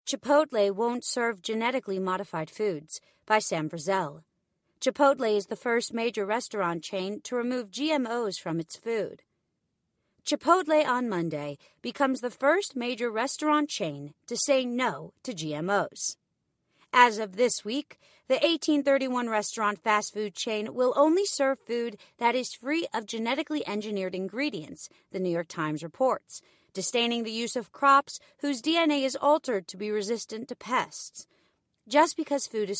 Chipotle won't serve genetically modified foods, by Sam Frizzell. Chipotle is the first major restaurant chain to remove GMOs from its food. Chipotle on Monday becomes the first major restaurant chain to say no to GMOs. As of this week, the 1831 restaurant fast food chain will only serve food that is free of genetically engineered ingredients, the New York Times reports, disdaining the use of crops whose DNA is altered to be resistant to pests. Just because food is